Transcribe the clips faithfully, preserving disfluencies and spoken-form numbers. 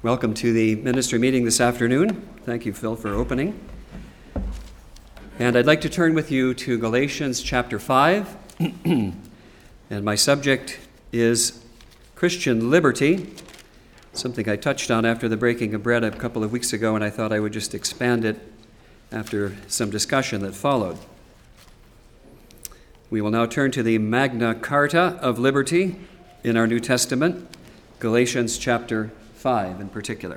Welcome to the ministry meeting this afternoon. Thank you, Phil, for opening. And I'd like to turn with you to Galatians chapter five. And my subject is Christian liberty, something I touched on after the breaking of bread a couple of weeks ago, and I thought I would just expand it after some discussion that followed. We will now turn to the Magna Carta of liberty in our New Testament, Galatians chapter five in particular.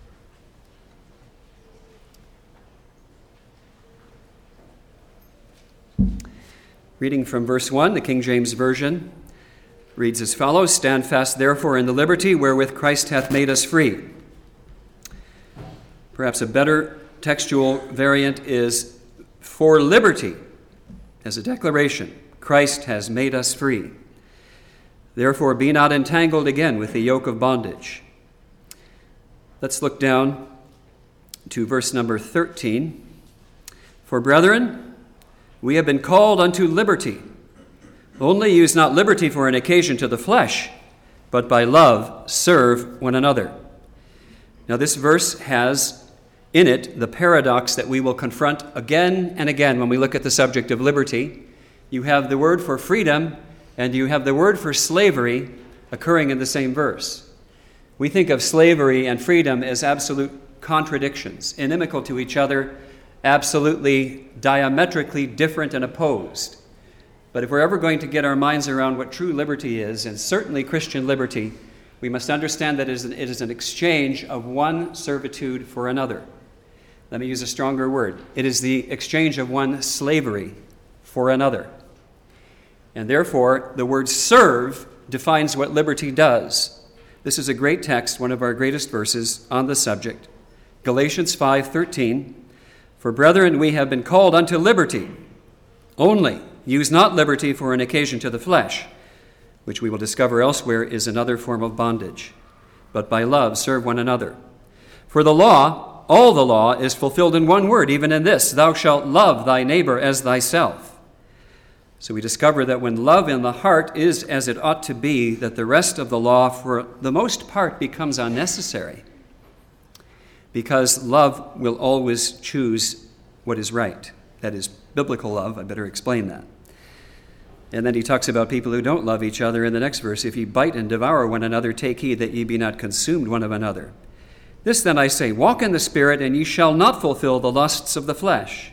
Reading from verse one, the King James Version reads as follows: "Stand fast, therefore, in the liberty wherewith Christ hath made us free." Perhaps a better textual variant is "for liberty," as a declaration. Christ has made us free. "Therefore, be not entangled again with the yoke of bondage." Let's look down to verse number thirteen. "For brethren, we have been called unto liberty. Only use not liberty for an occasion to the flesh, but by love serve one another." Now this verse has in it the paradox that we will confront again and again when we look at the subject of liberty. You have the word for freedom and you have the word for slavery occurring in the same verse. We think of slavery and freedom as absolute contradictions, inimical to each other, absolutely diametrically different and opposed. But if we're ever going to get our minds around what true liberty is, and certainly Christian liberty, we must understand that it is an, it is an exchange of one servitude for another. Let me use a stronger word. It is the exchange of one slavery for another. And therefore, the word serve defines what liberty does. This is a great text, one of our greatest verses on the subject. Galatians five thirteen. "For brethren, we have been called unto liberty. Only use not liberty for an occasion to the flesh," which we will discover elsewhere is another form of bondage, "but by love serve one another. For the law, all the law, is fulfilled in one word, even in this: thou shalt love thy neighbor as thyself." So we discover that when love in the heart is as it ought to be, that the rest of the law, for the most part, becomes unnecessary, because love will always choose what is right. That is biblical love. I better explain that. And then he talks about people who don't love each other in the next verse. "If ye bite and devour one another, take heed that ye be not consumed one of another. This then I say, walk in the Spirit, and ye shall not fulfill the lusts of the flesh."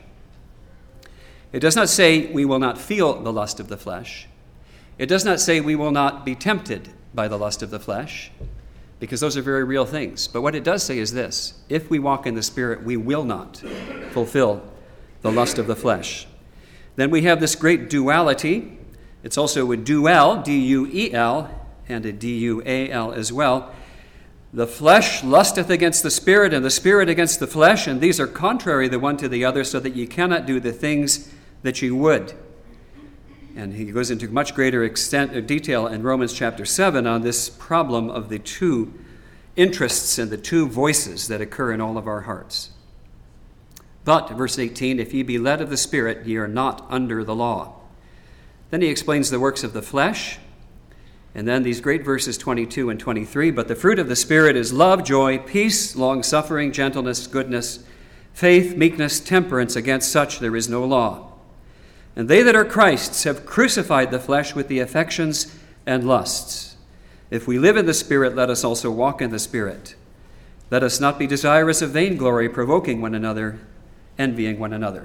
It does not say we will not feel the lust of the flesh. It does not say we will not be tempted by the lust of the flesh, because those are very real things. But what it does say is this: if we walk in the Spirit, we will not fulfill the lust of the flesh. Then we have this great duality. It's also a duel, D U E L, and a D U A L as well. "The flesh lusteth against the Spirit, and the Spirit against the flesh, and these are contrary the one to the other, so that ye cannot do the things that ye would." And he goes into much greater extent of detail in Romans chapter seven on this problem of the two interests and the two voices that occur in all of our hearts. "But," verse eighteen, "if ye be led of the Spirit, ye are not under the law." Then he explains the works of the flesh. And then these great verses twenty-two and twenty-three, "But the fruit of the Spirit is love, joy, peace, long-suffering, gentleness, goodness, faith, meekness, temperance. Against such there is no law. And they that are Christ's have crucified the flesh with the affections and lusts. If we live in the Spirit, let us also walk in the Spirit. Let us not be desirous of vainglory, provoking one another, envying one another."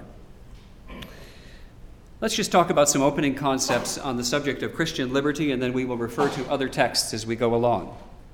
Let's just talk about some opening concepts on the subject of Christian liberty, and then we will refer to other texts as we go along.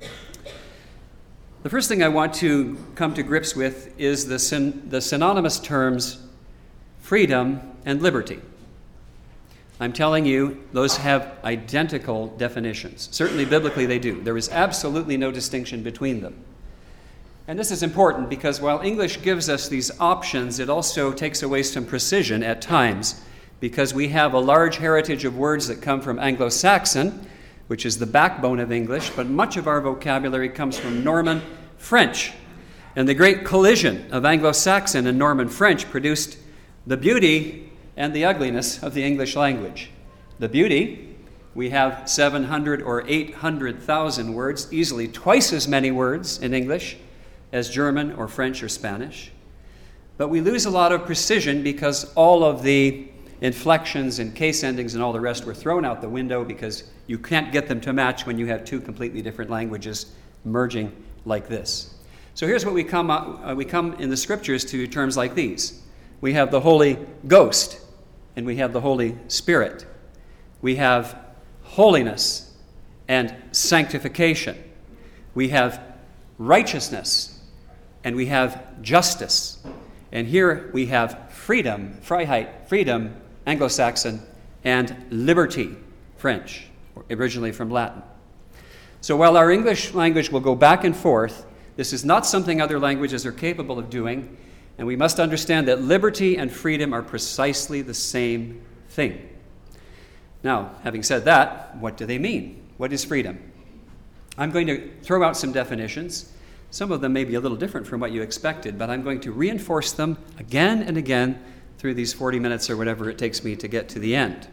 The first thing I want to come to grips with is the, syn- the synonymous terms freedom and liberty. I'm telling you, those have identical definitions. Certainly biblically they do. There is absolutely no distinction between them. And this is important because while English gives us these options, it also takes away some precision at times, because we have a large heritage of words that come from Anglo-Saxon, which is the backbone of English, but much of our vocabulary comes from Norman French. And the great collision of Anglo-Saxon and Norman French produced the beauty and the ugliness of the English language. The beauty We have seven hundred or eight hundred thousand words, easily twice as many words in English as German or French or Spanish. But we lose a lot of precision because all of the inflections and case endings and all the rest were thrown out the window because you can't get them to match when you have two completely different languages merging like this. So here's what we come, uh, we come in the scriptures to terms like these. We have the Holy Ghost, and we have the Holy Spirit. We have holiness and sanctification. We have righteousness, and we have justice. And here we have freedom, Freiheit, freedom, Anglo-Saxon, and liberty, French, originally from Latin. So while our English language will go back and forth, this is not something other languages are capable of doing, and we must understand that liberty and freedom are precisely the same thing. Now, having said that, what do they mean? What is freedom? I'm going to throw out some definitions. Some of them may be a little different from what you expected, but I'm going to reinforce them again and again through these forty minutes or whatever it takes me to get to the end.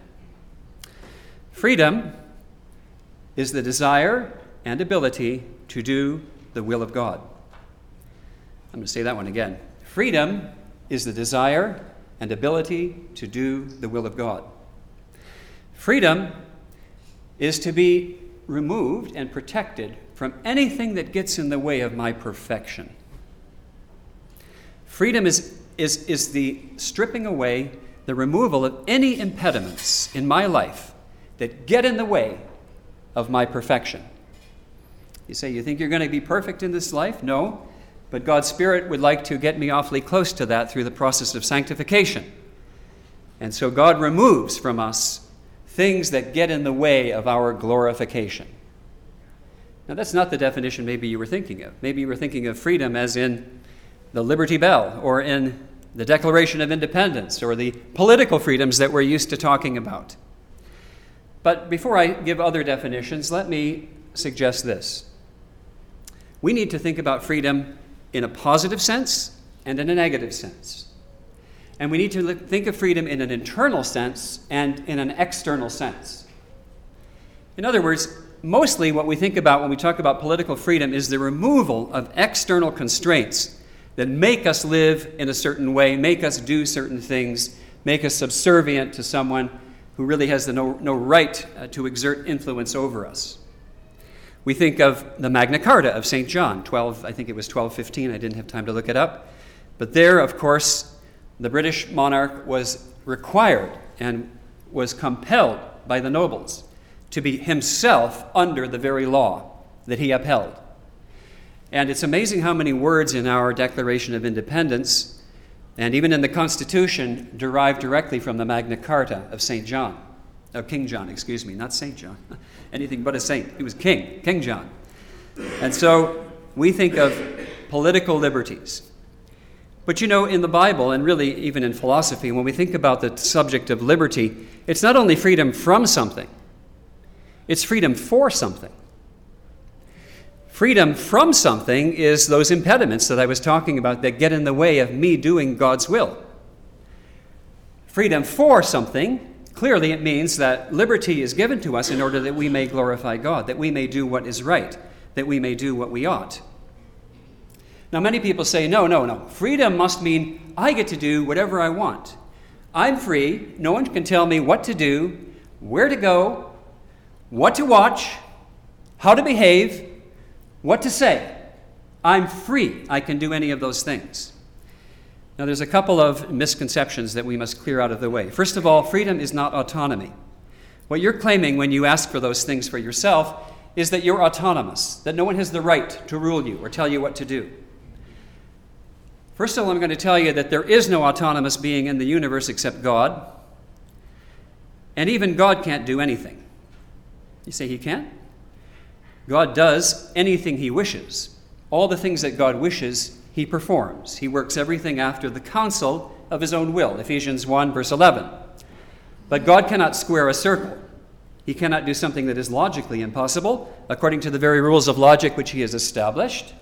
Freedom is the desire and ability to do the will of God. I'm going to say that one again. Freedom is the desire and ability to do the will of God. Freedom is to be removed and protected from anything that gets in the way of my perfection. Freedom is, is, is the stripping away, the removal of any impediments in my life that get in the way of my perfection. You say, you think you're going to be perfect in this life? No, but God's Spirit would like to get me awfully close to that through the process of sanctification. And so God removes from us things that get in the way of our glorification. Now, that's not the definition maybe you were thinking of. Maybe you were thinking of freedom as in the Liberty Bell or in the Declaration of Independence or the political freedoms that we're used to talking about. But before I give other definitions, let me suggest this. We need to think about freedom in a positive sense and in a negative sense. And we need to think of freedom in an internal sense and in an external sense. In other words, mostly what we think about when we talk about political freedom is the removal of external constraints that make us live in a certain way, make us do certain things, make us subservient to someone who really has the no, no right uh, to exert influence over us. We think of the Magna Carta of Saint John, twelve, I think it was twelve fifteen, I didn't have time to look it up. But there, of course, the British monarch was required and was compelled by the nobles to be himself under the very law that he upheld. And it's amazing how many words in our Declaration of Independence and even in the Constitution derive directly from the Magna Carta of Saint John, of King John, excuse me, not Saint John, anything but a saint. He was king, King John. And so we think of political liberties. But you know, in the Bible, and really even in philosophy, when we think about the subject of liberty, it's not only freedom from something, it's freedom for something. Freedom from something is those impediments that I was talking about that get in the way of me doing God's will. Freedom for something, clearly it means that liberty is given to us in order that we may glorify God, that we may do what is right, that we may do what we ought. Now, many people say, no, no, no. Freedom must mean I get to do whatever I want. I'm free. No one can tell me what to do, where to go, what to watch, how to behave, what to say. I'm free. I can do any of those things. Now, there's a couple of misconceptions that we must clear out of the way. First of all, freedom is not autonomy. What you're claiming when you ask for those things for yourself is that you're autonomous, that no one has the right to rule you or tell you what to do. First of all, I'm going to tell you that there is no autonomous being in the universe except God. And even God can't do anything. You say he can't? God does anything he wishes. All the things that God wishes, he performs. He works everything after the counsel of his own will. Ephesians one, verse eleven. But God cannot square a circle. He cannot do something that is logically impossible, according to the very rules of logic which he has established.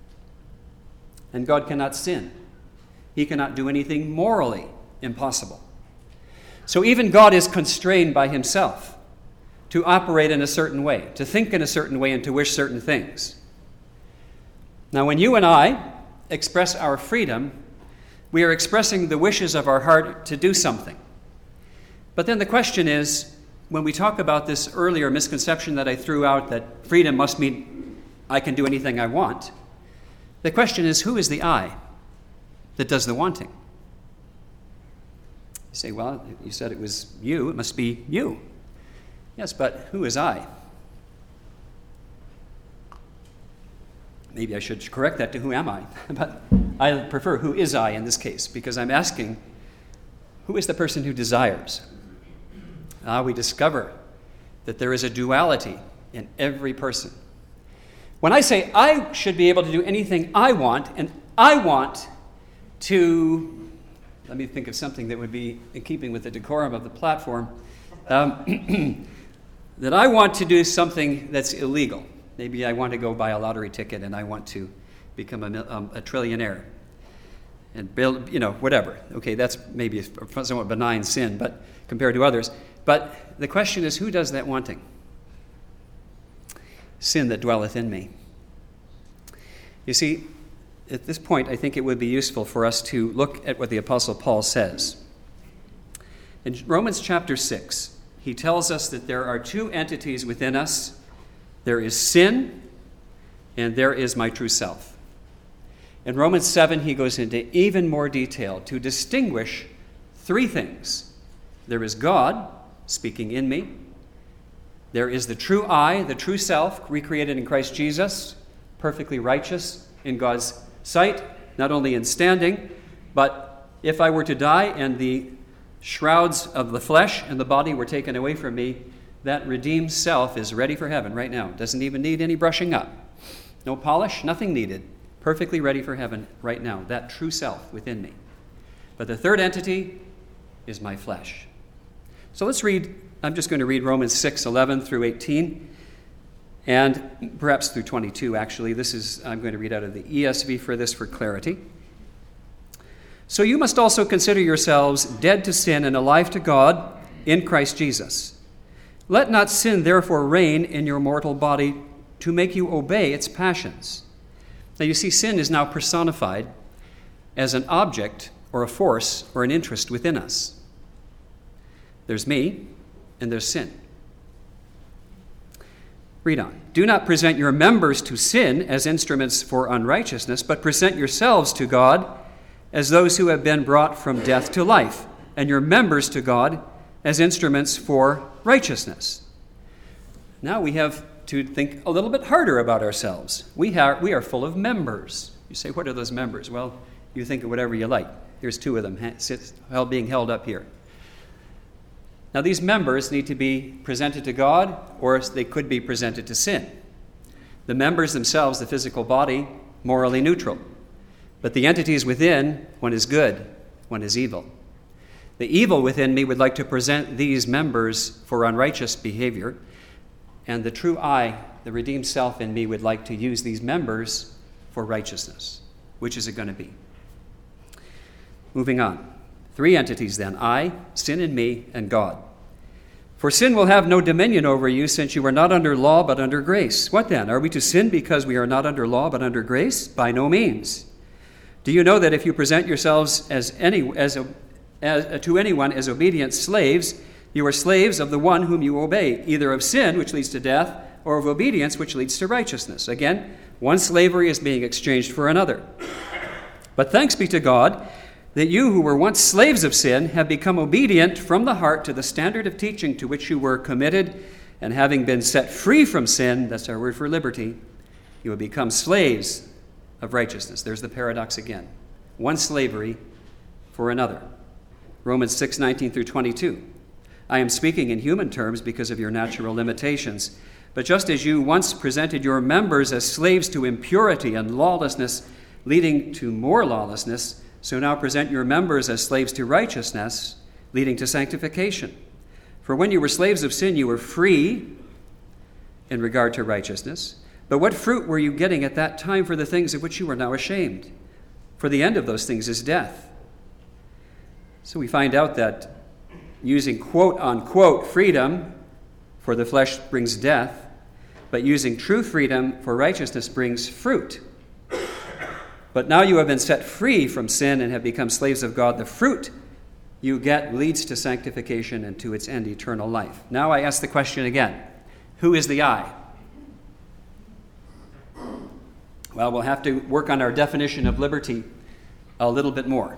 And God cannot sin. He cannot do anything morally impossible. So even God is constrained by himself. to operate in a certain way, to think in a certain way, and to wish certain things. Now, when you and I express our freedom, we are expressing the wishes of our heart to do something. But then the question is, when we talk about this earlier misconception that I threw out, that freedom must mean I can do anything I want, the question is, who is the I that does the wanting? You say, well, you said it was you, it must be you. Yes, but who is I? Maybe I should correct that to who am I? But I prefer who is I in this case, because I'm asking, who is the person who desires? Ah, we discover that there is a duality in every person. When I say I should be able to do anything I want, and I want to, let me think of something that would be in keeping with the decorum of the platform, um, that I want to do something that's illegal. Maybe I want to go buy a lottery ticket and I want to become a, um, a trillionaire and build, you know, whatever. Okay, that's maybe a somewhat benign sin, but compared to others. But the question is, who does that wanting? Sin that dwelleth in me. You see, at this point, I think it would be useful for us to look at what the Apostle Paul says. In Romans chapter six, he tells us that there are two entities within us. There is sin, and there is my true self. In Romans seven, he goes into even more detail to distinguish three things. There is God speaking in me. There is the true I, the true self, recreated in Christ Jesus, perfectly righteous in God's sight, not only in standing, but if I were to die and the shrouds of the flesh and the body were taken away from me, that redeemed self is ready for heaven right now. Doesn't even need any brushing up. No polish, nothing needed. Perfectly ready for heaven right now, that true self within me. But the third entity is my flesh. So let's read, I'm just going to read Romans six, eleven through eighteen, and perhaps through twenty-two, actually. This is, I'm going to read out of the E S V for this for clarity. So you must also consider yourselves dead to sin and alive to God in Christ Jesus. Let not sin therefore reign in your mortal body to make you obey its passions. Now you see, sin is now personified as an object or a force or an interest within us. There's me and there's sin. Read on. Do not present your members to sin as instruments for unrighteousness, but present yourselves to God as those who have been brought from death to life, and your members to God as instruments for righteousness. Now we have to think a little bit harder about ourselves. We are, we are full of members. You say, what are those members? Well, you think of whatever you like. Here's two of them being held up here. Now these members need to be presented to God, or they could be presented to sin. The members themselves, the physical body, morally neutral. But the entities within, one is good, one is evil. The evil within me would like to present these members for unrighteous behavior, and the true I, the redeemed self in me, would like to use these members for righteousness. Which is it going to be? Moving on. Three entities then, I, sin in me, and God. For sin will have no dominion over you, since you are not under law but under grace. What then? Are we to sin because we are not under law but under grace? By no means. Do you know that if you present yourselves as any as, as to anyone as obedient slaves, you are slaves of the one whom you obey, either of sin, which leads to death, or of obedience, which leads to righteousness. Again, one slavery is being exchanged for another. But thanks be to God that you who were once slaves of sin have become obedient from the heart to the standard of teaching to which you were committed, and having been set free from sin, that's our word for liberty, you have become slaves of righteousness. There's the paradox again. One slavery for another. Romans six, nineteen through twenty-two. I am speaking in human terms because of your natural limitations. But just as you once presented your members as slaves to impurity and lawlessness, leading to more lawlessness, so now present your members as slaves to righteousness, leading to sanctification. For when you were slaves of sin, you were free in regard to righteousness. But what fruit were you getting at that time for the things of which you are now ashamed? For the end of those things is death. So we find out that using quote-unquote freedom for the flesh brings death, but using true freedom for righteousness brings fruit. But now you have been set free from sin and have become slaves of God. The fruit you get leads to sanctification and to its end, eternal life. Now I ask the question again, who is the I? Well, we'll have to work on our definition of liberty a little bit more.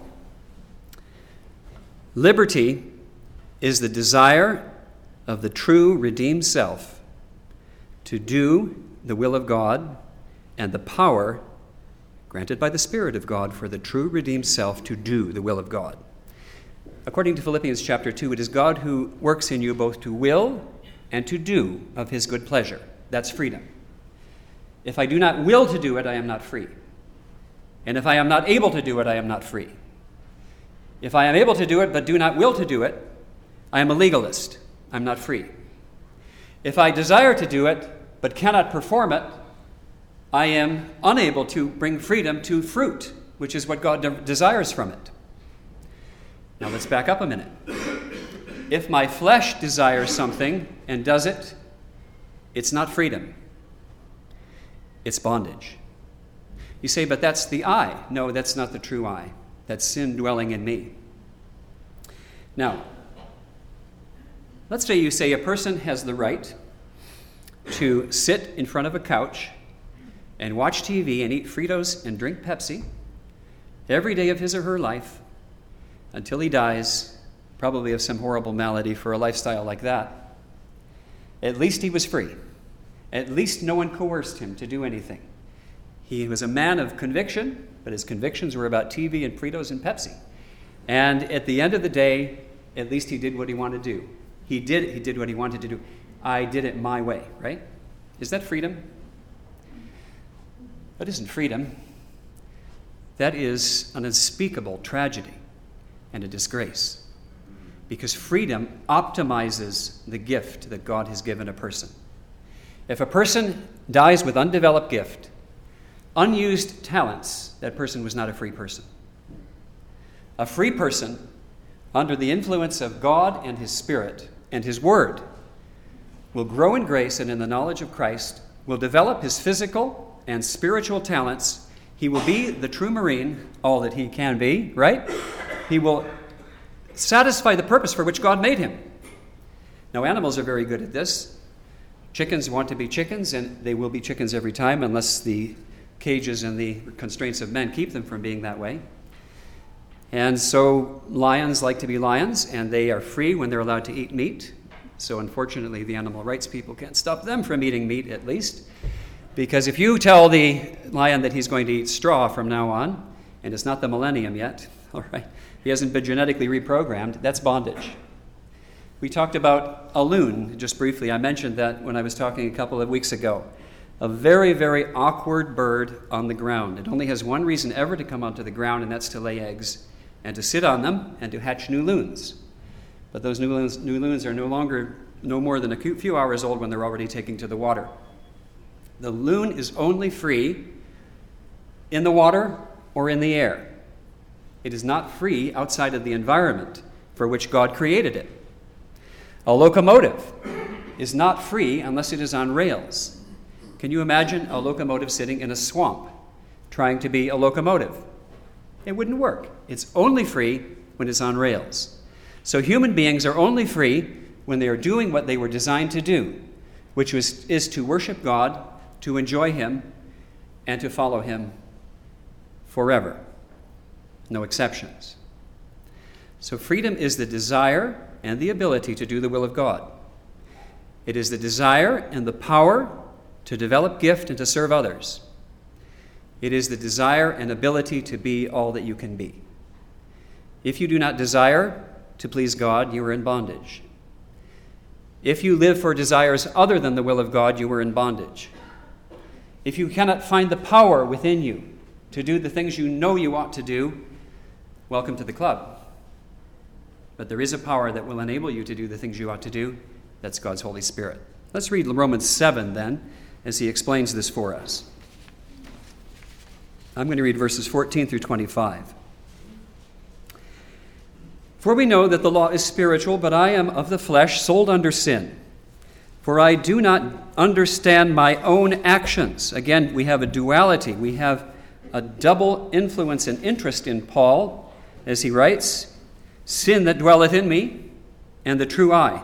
Liberty is the desire of the true redeemed self to do the will of God, and the power granted by the Spirit of God for the true redeemed self to do the will of God. According to Philippians chapter two, it is God who works in you both to will and to do of his good pleasure. That's freedom. If I do not will to do it, I am not free. And if I am not able to do it, I am not free. If I am able to do it but do not will to do it, I am a legalist. I'm not free. If I desire to do it but cannot perform it, I am unable to bring freedom to fruit, which is what God de- desires from it. Now let's back up a minute. If my flesh desires something and does it, it's not freedom. It's bondage. You say, but that's the I. No, that's not the true I. That's sin dwelling in me. Now, let's say you say a person has the right to sit in front of a couch and watch T V and eat Fritos and drink Pepsi every day of his or her life until he dies, probably of some horrible malady for a lifestyle like that. At least he was free. At least no one coerced him to do anything. He was a man of conviction, but his convictions were about T V and Fritos and Pepsi. And at the end of the day, at least he did what he wanted to do. He did, he did what he wanted to do. I did it my way, right? Is that freedom? That isn't freedom. That is an unspeakable tragedy and a disgrace. Because freedom optimizes the gift that God has given a person. If a person dies with undeveloped gift, unused talents, that person was not a free person. A free person, under the influence of God and his Spirit and his Word, will grow in grace and in the knowledge of Christ, will develop his physical and spiritual talents. He will be the true Marine, all that he can be, right? He will satisfy the purpose for which God made him. Now, animals are very good at this. Chickens want to be chickens, and they will be chickens every time unless the cages and the constraints of men keep them from being that way. And so lions like to be lions, and they are free when they're allowed to eat meat. So unfortunately, the animal rights people can't stop them from eating meat, at least. Because if you tell the lion that he's going to eat straw from now on, and it's not the millennium yet, all right, he hasn't been genetically reprogrammed, that's bondage. We talked about a loon, just briefly. I mentioned that when I was talking a couple of weeks ago. A very, very awkward bird on the ground. It only has one reason ever to come onto the ground, and that's to lay eggs and to sit on them and to hatch new loons. But those new loons, new loons are no longer, no more than a few hours old when they're already taking to the water. The loon is only free in the water or in the air. It is not free outside of the environment for which God created it. A locomotive is not free unless it is on rails. Can you imagine a locomotive sitting in a swamp trying to be a locomotive? It wouldn't work. It's only free when it's on rails. So human beings are only free when they are doing what they were designed to do, which was, is to worship God, to enjoy him, and to follow him forever. No exceptions. So freedom is the desire and the ability to do the will of God. It is the desire and the power to develop gift and to serve others. It is the desire and ability to be all that you can be. If you do not desire to please God, you are in bondage. If you live for desires other than the will of God, you are in bondage. If you cannot find the power within you to do the things you know you ought to do, welcome to the club. But there is a power that will enable you to do the things you ought to do. That's God's Holy Spirit. Let's read Romans seven then, as he explains this for us. I'm going to read verses fourteen through twenty-five. For we know that the law is spiritual, but I am of the flesh, sold under sin. For I do not understand my own actions. Again, we have a duality. We have a double influence and interest in Paul, as he writes, sin that dwelleth in me, and the true I.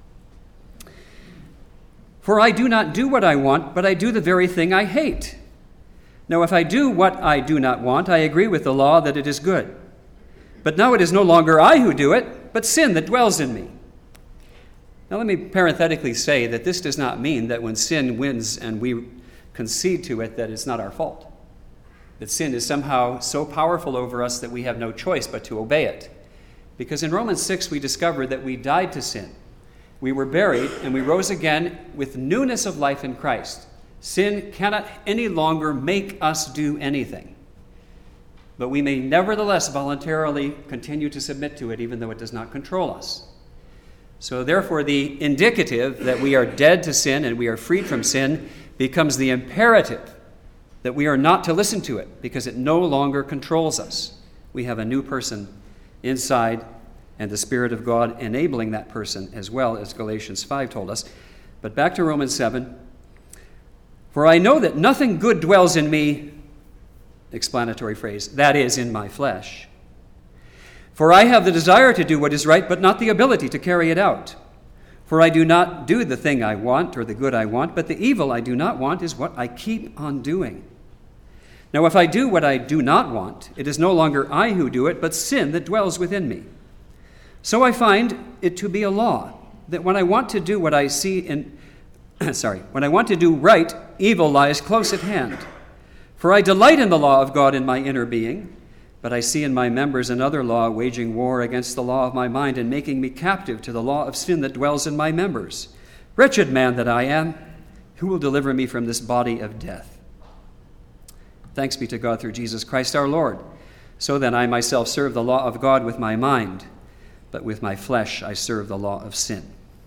For I do not do what I want, but I do the very thing I hate. Now, if I do what I do not want, I agree with the law that it is good. But now it is no longer I who do it, but sin that dwells in me. Now, let me parenthetically say that this does not mean that when sin wins and we concede to it, that it's not our fault. That sin is somehow so powerful over us that we have no choice but to obey it. Because in Romans six, we discover that we died to sin. We were buried, and we rose again with newness of life in Christ. Sin cannot any longer make us do anything. But we may nevertheless voluntarily continue to submit to it, even though it does not control us. So therefore, the indicative that we are dead to sin and we are freed from sin becomes the imperative that we are not to listen to it because it no longer controls us. We have a new person inside and the Spirit of God enabling that person as well, as Galatians five told us. But back to Romans seven. For I know that nothing good dwells in me, explanatory phrase, that is, in my flesh. For I have the desire to do what is right, but not the ability to carry it out. For I do not do the thing I want or the good I want, but the evil I do not want is what I keep on doing. Now, if I do what I do not want, it is no longer I who do it, but sin that dwells within me. So I find it to be a law, that when I want to do what I see in, sorry, when I want to do right, evil lies close at hand. For I delight in the law of God in my inner being, but I see in my members another law waging war against the law of my mind and making me captive to the law of sin that dwells in my members. Wretched man that I am, who will deliver me from this body of death? Thanks be to God through Jesus Christ our Lord. So then I myself serve the law of God with my mind, but with my flesh I serve the law of sin.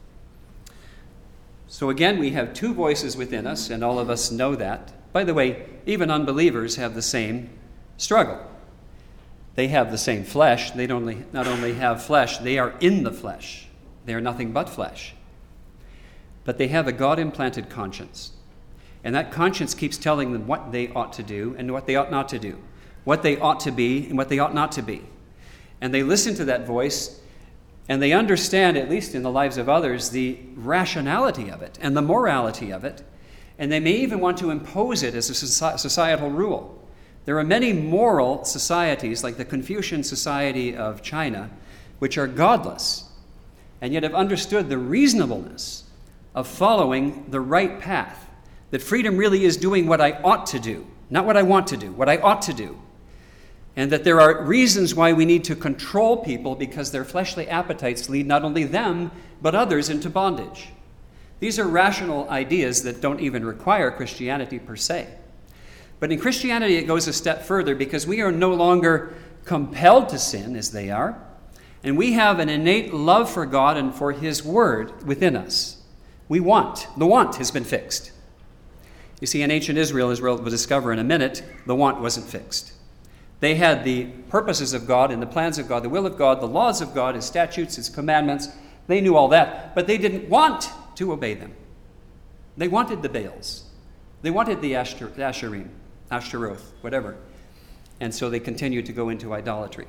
So again, we have two voices within us, and all of us know that. By the way, even unbelievers have the same struggle. They have the same flesh. They don't only, not only have flesh, they are in the flesh. They are nothing but flesh. But they have a God-implanted conscience. And that conscience keeps telling them what they ought to do and what they ought not to do, what they ought to be and what they ought not to be. And they listen to that voice, and they understand, at least in the lives of others, the rationality of it and the morality of it. And they may even want to impose it as a societal rule. There are many moral societies, like the Confucian Society of China, which are godless, and yet have understood the reasonableness of following the right path, that freedom really is doing what I ought to do, not what I want to do, what I ought to do, and that there are reasons why we need to control people because their fleshly appetites lead not only them, but others into bondage. These are rational ideas that don't even require Christianity per se. But in Christianity, it goes a step further because we are no longer compelled to sin as they are, and we have an innate love for God and for His Word within us. We want. The want has been fixed. You see, in ancient Israel, as we'll discover in a minute, the want wasn't fixed. They had the purposes of God and the plans of God, the will of God, the laws of God, His statutes, His commandments. They knew all that, but they didn't want to obey them. They wanted the Baals. They wanted the Ashtor- Asherim. Ashtaroth, whatever. And so they continued to go into idolatry.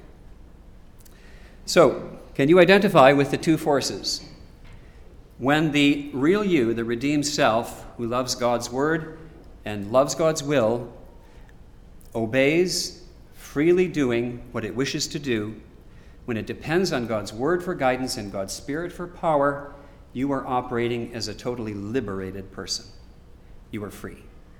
So, can you identify with the two forces? When the real you, the redeemed self, who loves God's word and loves God's will, obeys, freely doing what it wishes to do, when it depends on God's word for guidance and God's Spirit for power, you are operating as a totally liberated person. You are free.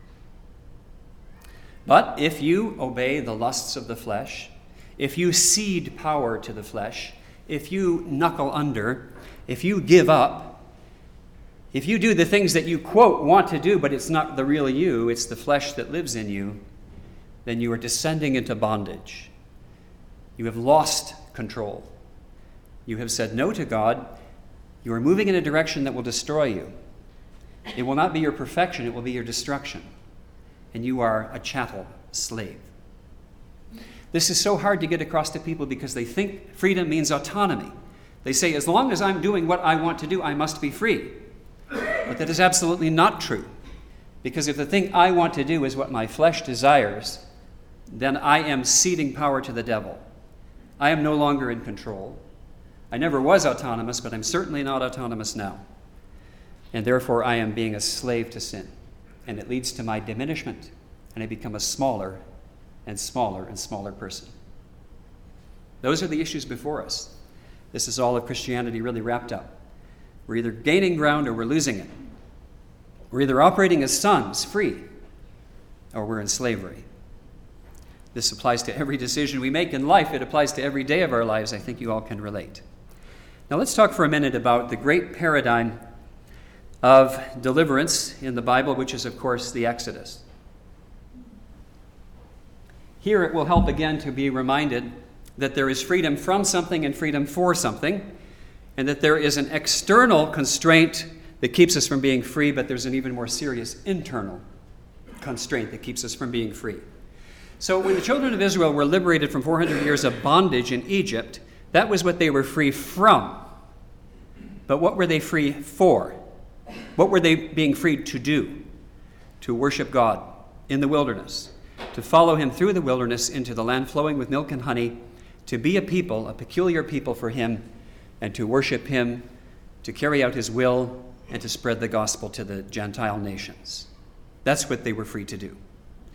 But if you obey the lusts of the flesh, if you cede power to the flesh, if you knuckle under, if you give up, if you do the things that you, quote, want to do, but it's not the real you, it's the flesh that lives in you, then you are descending into bondage. You have lost control. You have said no to God. You are moving in a direction that will destroy you. It will not be your perfection, it will be your destruction. And you are a chattel slave. This is so hard to get across to people because they think freedom means autonomy. They say, as long as I'm doing what I want to do, I must be free. But that is absolutely not true. Because if the thing I want to do is what my flesh desires, then I am ceding power to the devil. I am no longer in control. I never was autonomous, but I'm certainly not autonomous now. And therefore I am being a slave to sin. And it leads to my diminishment, and I become a smaller and smaller and smaller person. Those are the issues before us. This is all of Christianity really wrapped up. We're either gaining ground or we're losing it. We're either operating as sons, free, or we're in slavery. This applies to every decision we make in life. It applies to every day of our lives. I think you all can relate. Now let's talk for a minute about the great paradigm of deliverance in the Bible, which is, of course, the Exodus. Here it will help again to be reminded that there is freedom from something and freedom for something, and that there is an external constraint that keeps us from being free, but there's an even more serious internal constraint that keeps us from being free. So when the children of Israel were liberated from four hundred years of bondage in Egypt, that was what they were free from. But what were they free for? What were they being freed to do? To worship God in the wilderness, to follow him through the wilderness into the land flowing with milk and honey, to be a people, a peculiar people for him, and to worship him, to carry out his will, and to spread the gospel to the Gentile nations. That's what they were free to do.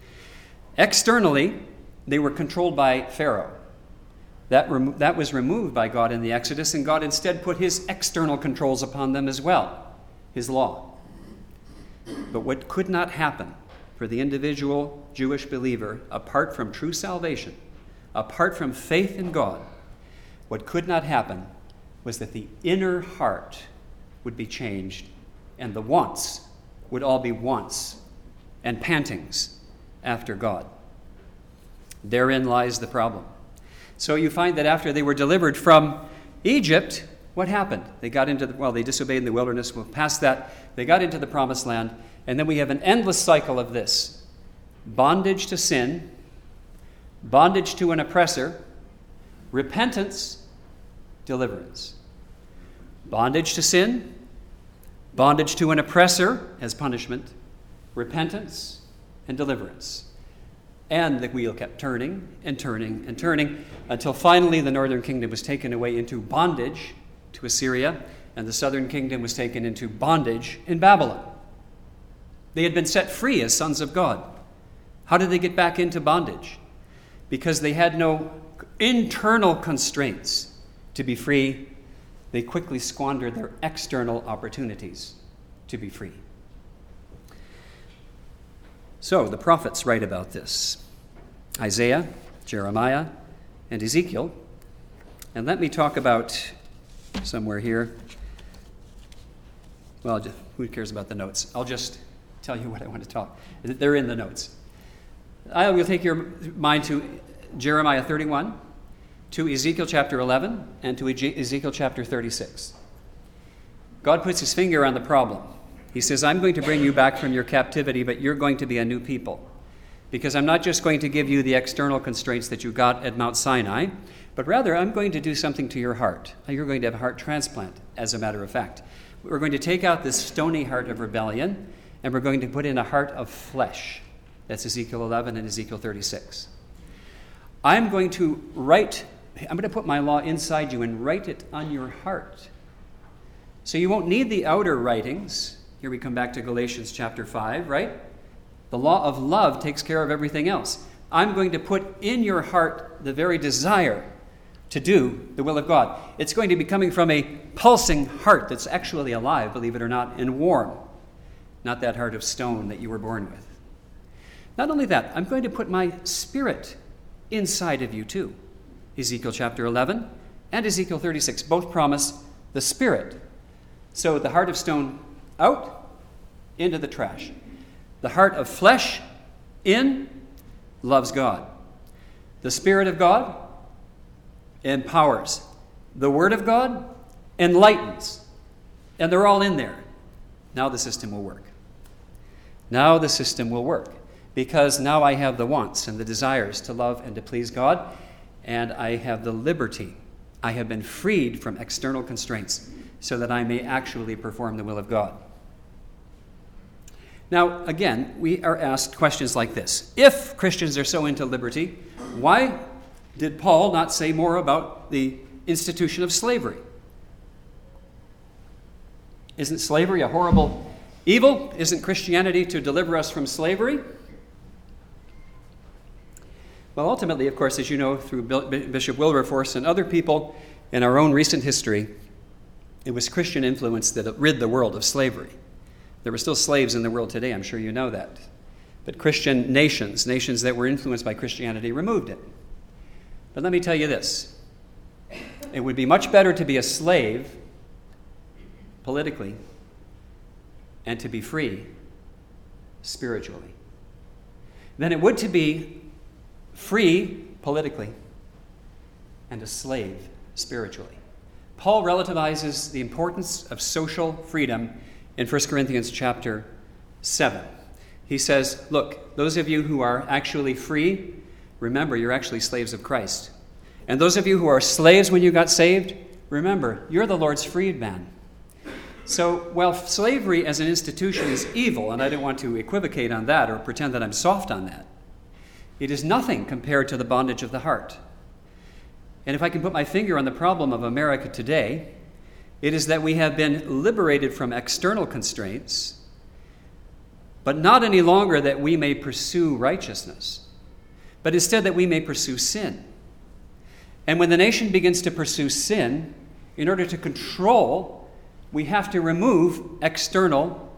Externally, they were controlled by Pharaoh. That, remo- that was removed by God in the Exodus, and God instead put his external controls upon them as well, his law. But what could not happen for the individual Jewish believer, apart from true salvation, apart from faith in God, what could not happen was that the inner heart would be changed, and the wants would all be wants and pantings after God. Therein lies the problem. So you find that after they were delivered from Egypt, what happened? They got into the, well, they disobeyed in the wilderness. Well, past that, they got into the promised land, and then we have an endless cycle of this. Bondage to sin, bondage to an oppressor, repentance, deliverance. Bondage to sin, bondage to an oppressor as punishment, repentance, and deliverance. And the wheel kept turning and turning and turning until finally the northern kingdom was taken away into bondage to Assyria, and the southern kingdom was taken into bondage in Babylon. They had been set free as sons of God. How did they get back into bondage? Because they had no internal constraints to be free. They quickly squandered their external opportunities to be free. So the prophets write about this. Isaiah, Jeremiah, and Ezekiel. And let me talk about somewhere here. Well, just, who cares about the notes? I'll just tell you what I want to talk. They're in the notes. I will take your mind to Jeremiah thirty-one, to Ezekiel chapter eleven, and to Ezekiel chapter thirty-six. God puts his finger on the problem. He says, I'm going to bring you back from your captivity, but you're going to be a new people. Because I'm not just going to give you the external constraints that you got at Mount Sinai, but rather I'm going to do something to your heart. You're going to have a heart transplant, as a matter of fact. We're going to take out this stony heart of rebellion, and we're going to put in a heart of flesh. That's Ezekiel eleven and Ezekiel thirty-six. I'm going to write, I'm going to put my law inside you and write it on your heart. So you won't need the outer writings. Here we come back to Galatians chapter five, right? The law of love takes care of everything else. I'm going to put in your heart the very desire to do the will of God. It's going to be coming from a pulsing heart that's actually alive, believe it or not, and warm. Not that heart of stone that you were born with. Not only that, I'm going to put my spirit inside of you too. Ezekiel chapter eleven and Ezekiel thirty-six both promise the spirit. So the heart of stone out, into the trash. The heart of flesh in, loves God. The Spirit of God empowers. The Word of God enlightens. And they're all in there. Now the system will work. Now the system will work. Because now I have the wants and the desires to love and to please God, and I have the liberty. I have been freed from external constraints so that I may actually perform the will of God. Now, again, we are asked questions like this. If Christians are so into liberty, why did Paul not say more about the institution of slavery? Isn't slavery a horrible evil? Isn't Christianity to deliver us from slavery? Well, ultimately, of course, as you know, through Bishop Wilberforce and other people in our own recent history, it was Christian influence that rid the world of slavery. There were still slaves in the world today, I'm sure you know that. But Christian nations, nations that were influenced by Christianity, removed it. But let me tell you this. It would be much better to be a slave politically and to be free spiritually than it would to be free politically and a slave spiritually. Paul relativizes the importance of social freedom in First Corinthians chapter seven. He says, look, those of you who are actually free, remember, you're actually slaves of Christ. And those of you who are slaves when you got saved, remember, you're the Lord's freedman. So while slavery as an institution is evil, and I don't want to equivocate on that or pretend that I'm soft on that, it is nothing compared to the bondage of the heart. And if I can put my finger on the problem of America today, it is that we have been liberated from external constraints, but not any longer that we may pursue righteousness, but instead that we may pursue sin. And when the nation begins to pursue sin, in order to control, we have to remove external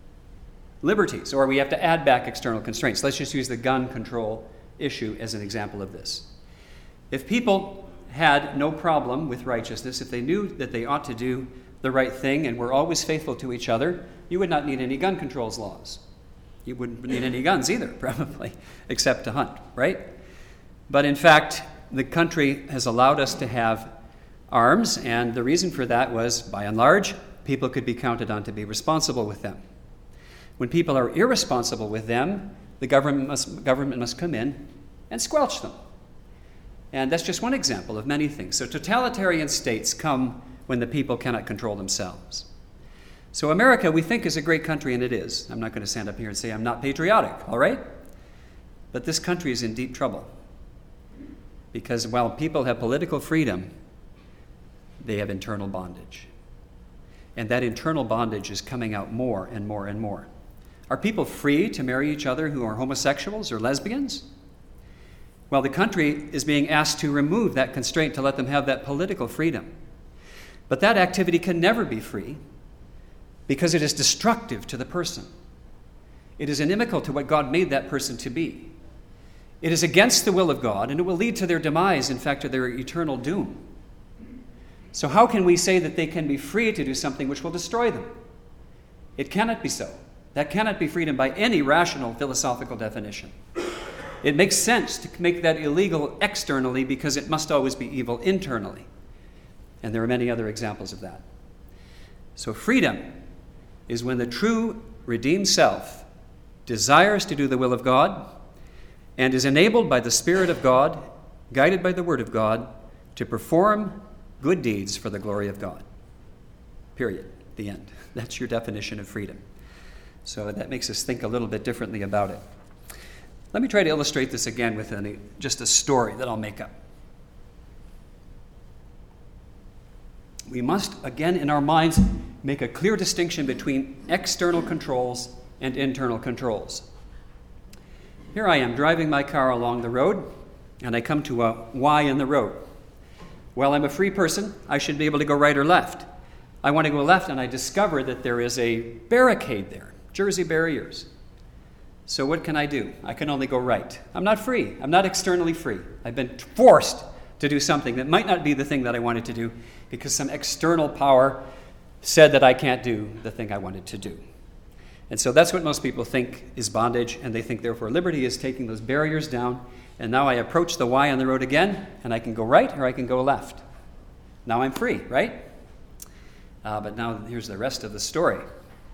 liberties, or we have to add back external constraints. Let's just use the gun control issue as an example of this. If people had no problem with righteousness, if they knew that they ought to do the right thing and were always faithful to each other, you would not need any gun controls laws. You wouldn't need any guns either, probably, except to hunt, right? But in fact, the country has allowed us to have arms, and the reason for that was, by and large, people could be counted on to be responsible with them. When people are irresponsible with them, the government must, government must come in and squelch them. And that's just one example of many things. So totalitarian states come when the people cannot control themselves. So America, we think, is a great country, and it is. I'm not going to stand up here and say I'm not patriotic, all right? But this country is in deep trouble. Because while people have political freedom, they have internal bondage. And that internal bondage is coming out more and more and more. Are people free to marry each other who are homosexuals or lesbians? Well, the country is being asked to remove that constraint to let them have that political freedom. But that activity can never be free because it is destructive to the person. It is inimical to what God made that person to be. It is against the will of God, and it will lead to their demise, in fact, to their eternal doom. So how can we say that they can be free to do something which will destroy them? It cannot be so. That cannot be freedom by any rational philosophical definition. It makes sense to make that illegal externally because it must always be evil internally. And there are many other examples of that. So freedom is when the true redeemed self desires to do the will of God and is enabled by the Spirit of God, guided by the Word of God, to perform good deeds for the glory of God. Period. The end. That's your definition of freedom. So that makes us think a little bit differently about it. Let me try to illustrate this again with an, just a story that I'll make up. We must, again, in our minds, make a clear distinction between external controls and internal controls. Here I am driving my car along the road, and I come to a Y in the road. Well, I'm a free person. I should be able to go right or left. I want to go left, and I discover that there is a barricade there, Jersey barriers. So what can I do? I can only go right. I'm not free. I'm not externally free. I've been forced to do something that might not be the thing that I wanted to do because some external power said that I can't do the thing I wanted to do. And so that's what most people think is bondage, and they think, therefore, liberty is taking those barriers down, and now I approach the Y on the road again, and I can go right or I can go left. Now I'm free, right? Uh, but now here's the rest of the story.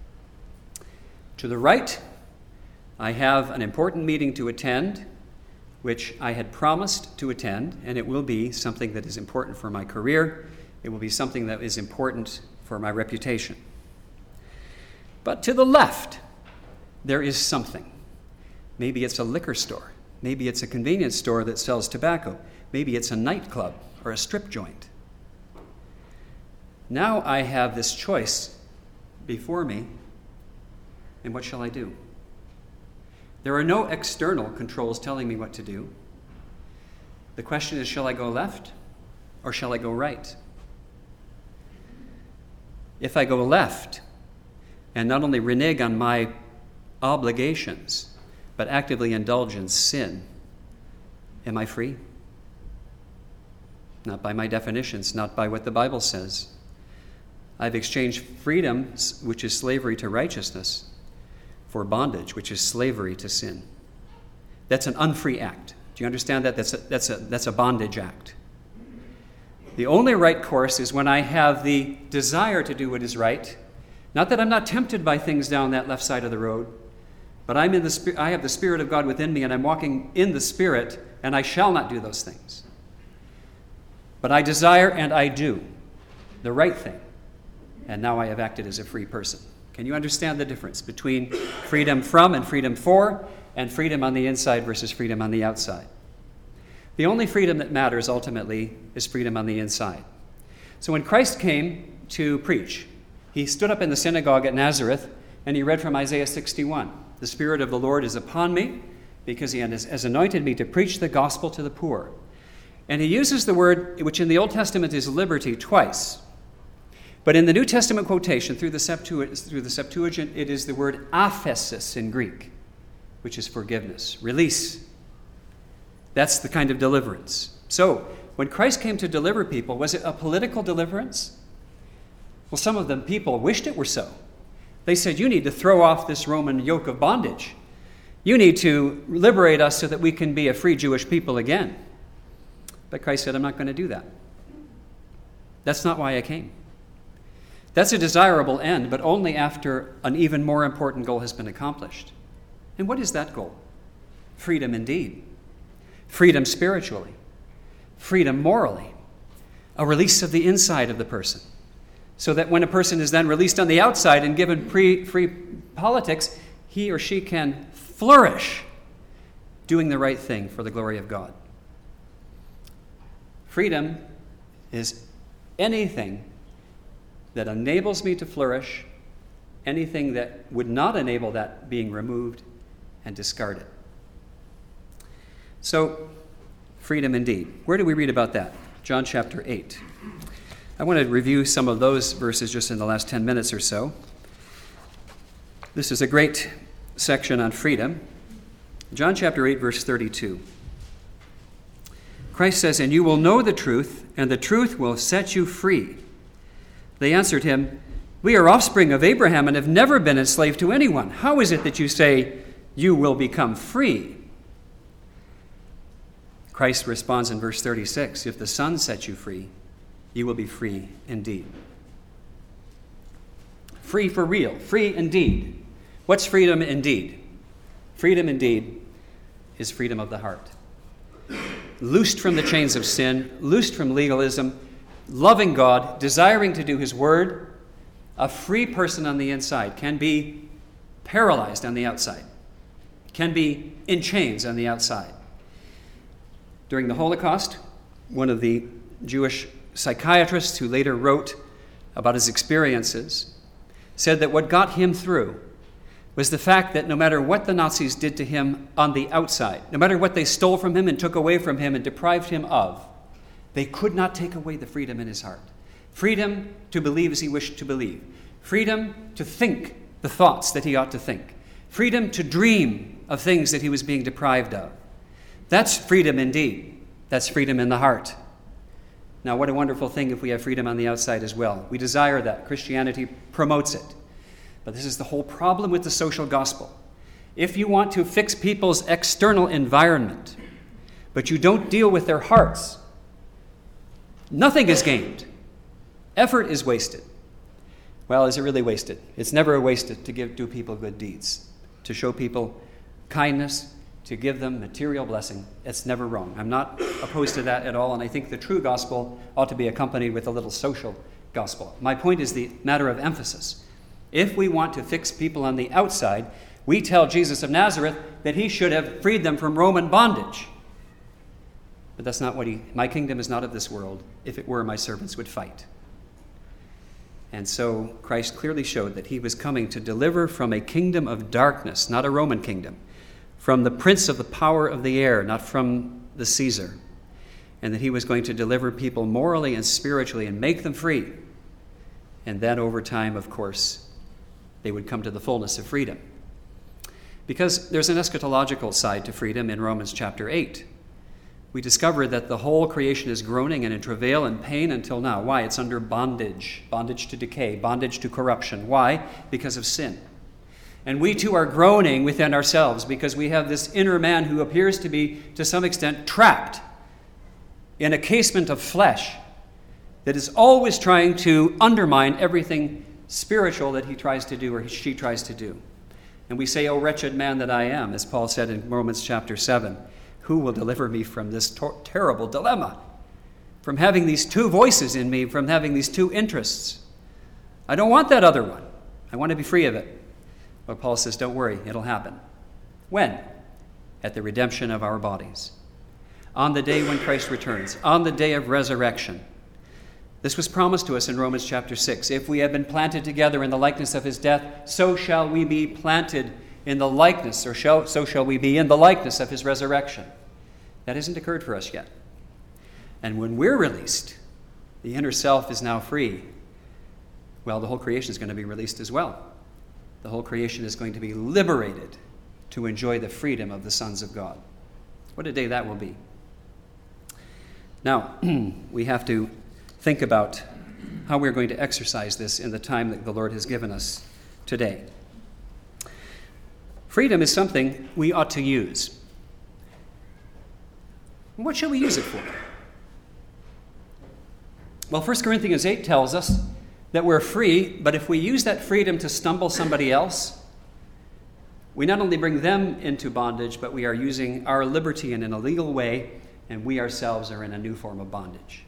To the right, I have an important meeting to attend, which I had promised to attend, and it will be something that is important for my career. It will be something that is important for my reputation. But to the left, there is something. Maybe it's a liquor store. Maybe it's a convenience store that sells tobacco. Maybe it's a nightclub or a strip joint. Now I have this choice before me, and what shall I do? There are no external controls telling me what to do. The question is, shall I go left or shall I go right? If I go left and not only renege on my obligations, but actively indulge in sin, am I free? Not by my definitions, not by what the Bible says. I've exchanged freedom, which is slavery to righteousness, for bondage, which is slavery to sin. That's an unfree act. Do you understand that? That's a, that's a, that's a bondage act. The only right course is when I have the desire to do what is right. Not that I'm not tempted by things down that left side of the road, but I'm in the I have the Spirit of God within me, and I'm walking in the Spirit, and I shall not do those things. But I desire and I do the right thing, and now I have acted as a free person. Can you understand the difference between freedom from and freedom for, and freedom on the inside versus freedom on the outside? The only freedom that matters ultimately is freedom on the inside. So when Christ came to preach, he stood up in the synagogue at Nazareth and he read from Isaiah sixty-one. The Spirit of the Lord is upon me because he has anointed me to preach the gospel to the poor. And he uses the word, which in the Old Testament is liberty, twice. But in the New Testament quotation through the Septuagint, through the Septuagint it is the word aphesis in Greek, which is forgiveness, release. That's the kind of deliverance. So, when Christ came to deliver people, was it a political deliverance? Well, some of the people wished it were so. They said, you need to throw off this Roman yoke of bondage. You need to liberate us so that we can be a free Jewish people again. But Christ said, I'm not going to do that. That's not why I came. That's a desirable end, but only after an even more important goal has been accomplished. And what is that goal? Freedom indeed. Freedom spiritually. Freedom morally. A release of the inside of the person. So that when a person is then released on the outside and given pre, free politics, he or she can flourish doing the right thing for the glory of God. Freedom is anything that enables me to flourish, anything that would not enable that being removed and discarded. So, freedom indeed. Where do we read about that? John chapter eight. I want to review some of those verses just in the last ten minutes or so. This is a great section on freedom. John chapter eight, verse thirty-two. Christ says, and you will know the truth, and the truth will set you free. They answered him, we are offspring of Abraham and have never been enslaved to anyone. How is it that you say you will become free? Christ responds in verse thirty-six, if the Son sets you free, you will be free indeed. Free for real, free indeed. What's freedom indeed? Freedom indeed is freedom of the heart. Loosed from the chains of sin, loosed from legalism, loving God, desiring to do his word, a free person on the inside can be paralyzed on the outside, can be in chains on the outside. During the Holocaust, one of the Jewish psychiatrists who later wrote about his experiences said that what got him through was the fact that no matter what the Nazis did to him on the outside, no matter what they stole from him and took away from him and deprived him of, they could not take away the freedom in his heart. Freedom to believe as he wished to believe. Freedom to think the thoughts that he ought to think. Freedom to dream of things that he was being deprived of. That's freedom indeed. That's freedom in the heart. Now, what a wonderful thing if we have freedom on the outside as well. We desire that. Christianity promotes it. But this is the whole problem with the social gospel. If you want to fix people's external environment, but you don't deal with their hearts, nothing is gained. Effort is wasted. Well, is it really wasted? It's never wasted to give do people good deeds, to show people kindness, to give them material blessing. It's never wrong. I'm not opposed to that at all, and I think the true gospel ought to be accompanied with a little social gospel. My point is the matter of emphasis. If we want to fix people on the outside, We tell Jesus of Nazareth that he should have freed them from Roman bondage. But that's not what he, my kingdom is not of this world. If it were, my servants would fight. And so Christ clearly showed that he was coming to deliver from a kingdom of darkness, not a Roman kingdom, from the prince of the power of the air, not from the Caesar, and that he was going to deliver people morally and spiritually and make them free. And then over time, of course, they would come to the fullness of freedom. Because there's an eschatological side to freedom in Romans chapter eight. We discover that the whole creation is groaning and in travail and pain until now. Why? It's under bondage, bondage to decay, bondage to corruption. Why? Because of sin. And we too are groaning within ourselves because we have this inner man who appears to be, to some extent, trapped in a casement of flesh that is always trying to undermine everything spiritual that he tries to do or she tries to do. And we say, "O wretched man that I am," as Paul said in Romans chapter seven, "who will deliver me from this tor- terrible dilemma, from having these two voices in me, from having these two interests? I don't want that other one. I want to be free of it." But Paul says, don't worry, it'll happen. When? At the redemption of our bodies. On the day when Christ returns, on the day of resurrection. This was promised to us in Romans chapter six. If we have been planted together in the likeness of his death, so shall we be planted in the likeness, or shall, so shall we be in the likeness of his resurrection. That hasn't occurred for us yet. And when we're released, the inner self is now free. Well, the whole creation is going to be released as well. The whole creation is going to be liberated to enjoy the freedom of the sons of God. What a day that will be. Now, we have to think about how we're going to exercise this in the time that the Lord has given us today. Freedom is something we ought to use. What should we use it for? Well, First Corinthians eight tells us that we're free, but if we use that freedom to stumble somebody else, we not only bring them into bondage, but we are using our liberty in an illegal way, and we ourselves are in a new form of bondage.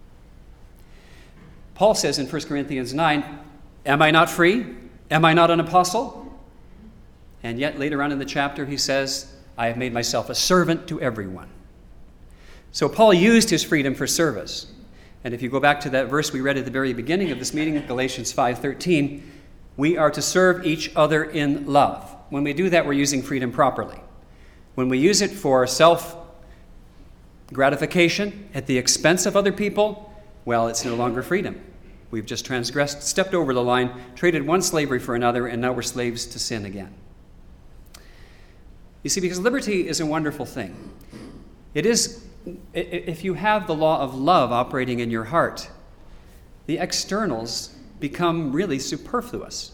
Paul says in First Corinthians nine, "Am I not free? Am I not an apostle?" And yet later on in the chapter he says, "I have made myself a servant to everyone." So Paul used his freedom for service. And if you go back to that verse we read at the very beginning of this meeting, Galatians five thirteen, we are to serve each other in love. When we do that, we're using freedom properly. When we use it for self-gratification at the expense of other people, well, it's no longer freedom. We've just transgressed, stepped over the line, traded one slavery for another, and now we're slaves to sin again. You see, because liberty is a wonderful thing. It is, if you have the law of love operating in your heart, the externals become really superfluous.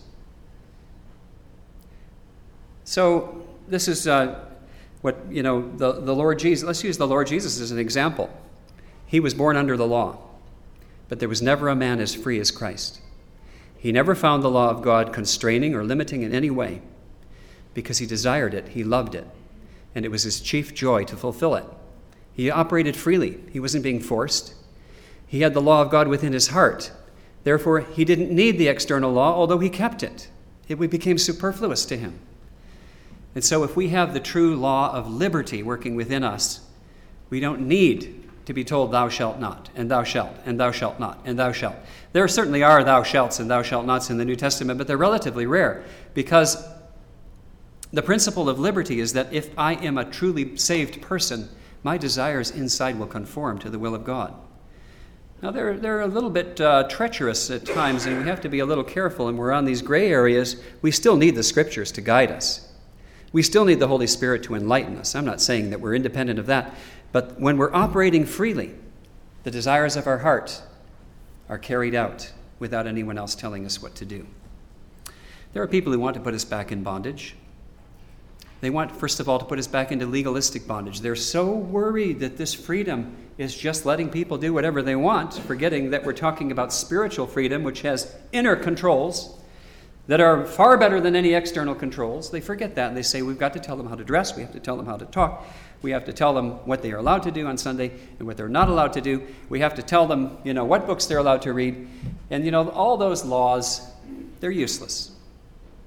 So this is uh, what, you know, the, the Lord Jesus, let's use the Lord Jesus as an example. He was born under the law, but there was never a man as free as Christ. He never found the law of God constraining or limiting in any way because he desired it, he loved it, and it was his chief joy to fulfill it. He operated freely. He wasn't being forced. He had the law of God within his heart. Therefore, he didn't need the external law, although he kept it. It became superfluous to him. And so if we have the true law of liberty working within us, we don't need to be told, "Thou shalt not," and "thou shalt," and "thou shalt not," and "thou shalt." There certainly are "thou shalts" and "thou shalt nots" in the New Testament, but they're relatively rare because the principle of liberty is that if I am a truly saved person, my desires inside will conform to the will of God. Now, they're, they're a little bit uh, treacherous at times, and we have to be a little careful, and we're on these gray areas. We still need the Scriptures to guide us. We still need the Holy Spirit to enlighten us. I'm not saying that we're independent of that, but when we're operating freely, the desires of our heart are carried out without anyone else telling us what to do. There are people who want to put us back in bondage. They want, first of all, to put us back into legalistic bondage. They're so worried that this freedom is just letting people do whatever they want, forgetting that we're talking about spiritual freedom, which has inner controls that are far better than any external controls. They forget that, and they say, we've got to tell them how to dress, we have to tell them how to talk, we have to tell them what they are allowed to do on Sunday and what they're not allowed to do. We have to tell them, you know, what books they're allowed to read. And, you know, all those laws, they're useless.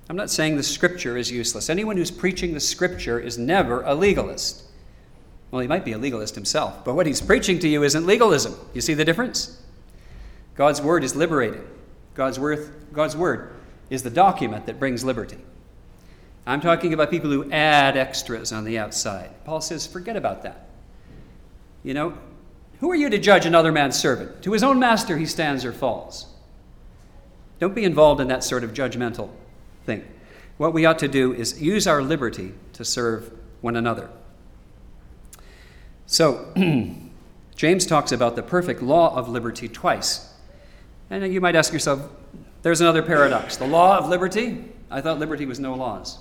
I'm not saying the Scripture is useless. Anyone who's preaching the Scripture is never a legalist. Well, he might be a legalist himself, but what he's preaching to you isn't legalism. You see the difference? God's Word is liberating. God's word, God's Word is the document that brings liberty. I'm talking about people who add extras on the outside. Paul says, forget about that. You know, who are you to judge another man's servant? To his own master he stands or falls. Don't be involved in that sort of judgmental thing. What we ought to do is use our liberty to serve one another. So, James talks about the perfect law of liberty twice. And you might ask yourself, there's another paradox. The law of liberty? I thought liberty was no laws.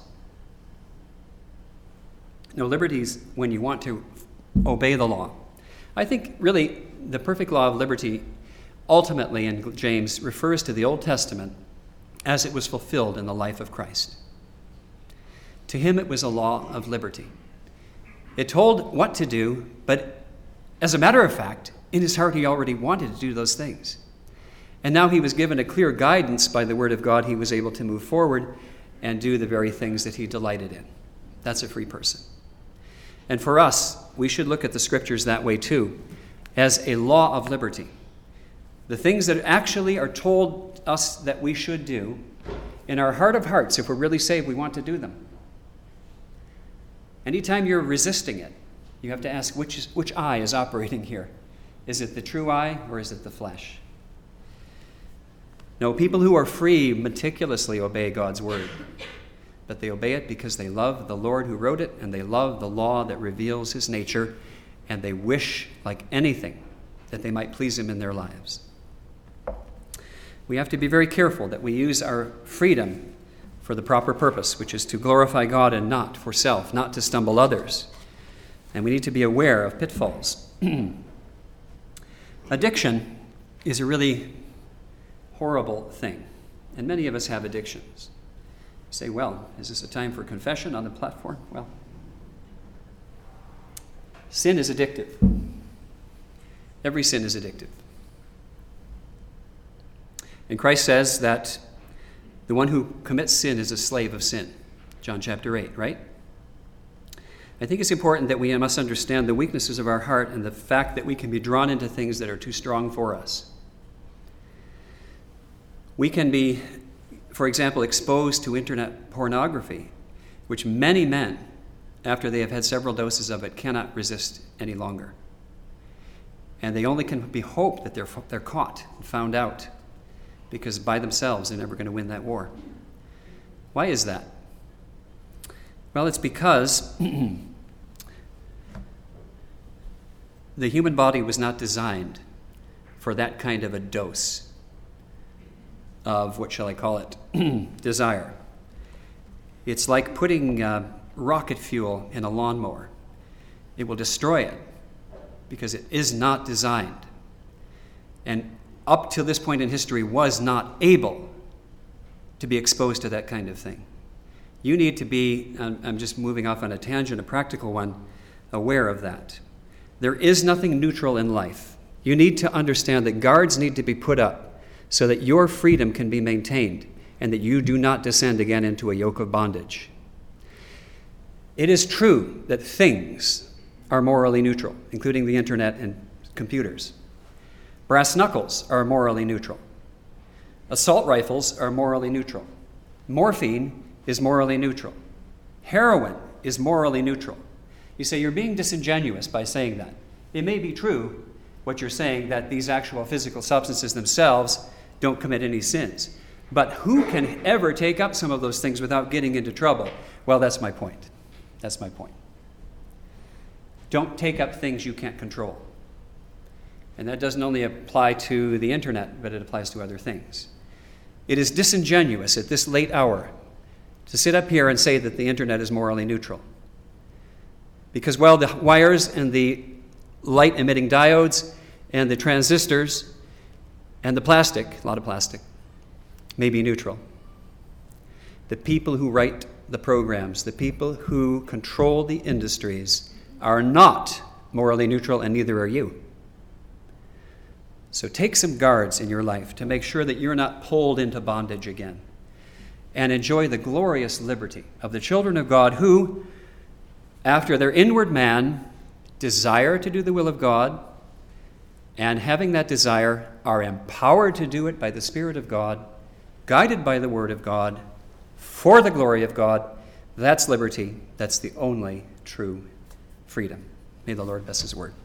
No, liberty is when you want to obey the law. I think really the perfect law of liberty ultimately in James refers to the Old Testament as it was fulfilled in the life of Christ. To him it was a law of liberty. It told what to do, but as a matter of fact, in his heart he already wanted to do those things. And now he was given a clear guidance by the Word of God. He was able to move forward and do the very things that he delighted in. That's a free person. And for us, we should look at the Scriptures that way too, as a law of liberty. The things that actually are told us that we should do, in our heart of hearts, if we're really saved, we want to do them. Anytime you're resisting it, you have to ask which is, which eye is operating here. Is it the true eye or is it the flesh? No, people who are free meticulously obey God's Word, but they obey it because they love the Lord who wrote it, and they love the law that reveals his nature, and they wish, like anything, that they might please him in their lives. We have to be very careful that we use our freedom for the proper purpose, which is to glorify God and not for self, not to stumble others. And we need to be aware of pitfalls. Addiction is a really horrible thing, and many of us have addictions. You say, well, is this a time for confession on the platform? Well, sin is addictive. Every sin is addictive. And Christ says that the one who commits sin is a slave of sin. John chapter eight, right? I think it's important that we must understand the weaknesses of our heart and the fact that we can be drawn into things that are too strong for us. We can be, for example, exposed to internet pornography, which many men, after they have had several doses of it, cannot resist any longer. And they only can be hoped that they're, they're caught and found out, because by themselves they're never going to win that war. Why is that? Well, it's because the human body was not designed for that kind of a dose of, what shall I call it, desire. It's like putting uh, rocket fuel in a lawnmower. It will destroy it because it is not designed. And up to this point in history was not able to be exposed to that kind of thing. You need to be, I'm just moving off on a tangent, a practical one, aware of that. There is nothing neutral in life. You need to understand that guards need to be put up so that your freedom can be maintained and that you do not descend again into a yoke of bondage. It is true that things are morally neutral, including the internet and computers. Brass knuckles are morally neutral. Assault rifles are morally neutral. Morphine is morally neutral. Heroin is morally neutral. You say you're being disingenuous by saying that. It may be true what you're saying, that these actual physical substances themselves don't commit any sins. But who can ever take up some of those things without getting into trouble? Well, that's my point. That's my point. Don't take up things you can't control. And that doesn't only apply to the internet, but it applies to other things. It is disingenuous at this late hour to sit up here and say that the internet is morally neutral. Because while the wires and the light-emitting diodes and the transistors and the plastic, a lot of plastic, may be neutral, the people who write the programs, the people who control the industries are not morally neutral, and neither are you. So take some guards in your life to make sure that you're not pulled into bondage again. and enjoy the glorious liberty of the children of God who, after their inward man, desire to do the will of God, and having that desire, are empowered to do it by the Spirit of God, guided by the Word of God, for the glory of God. That's liberty. That's the only true freedom. May the Lord bless his word.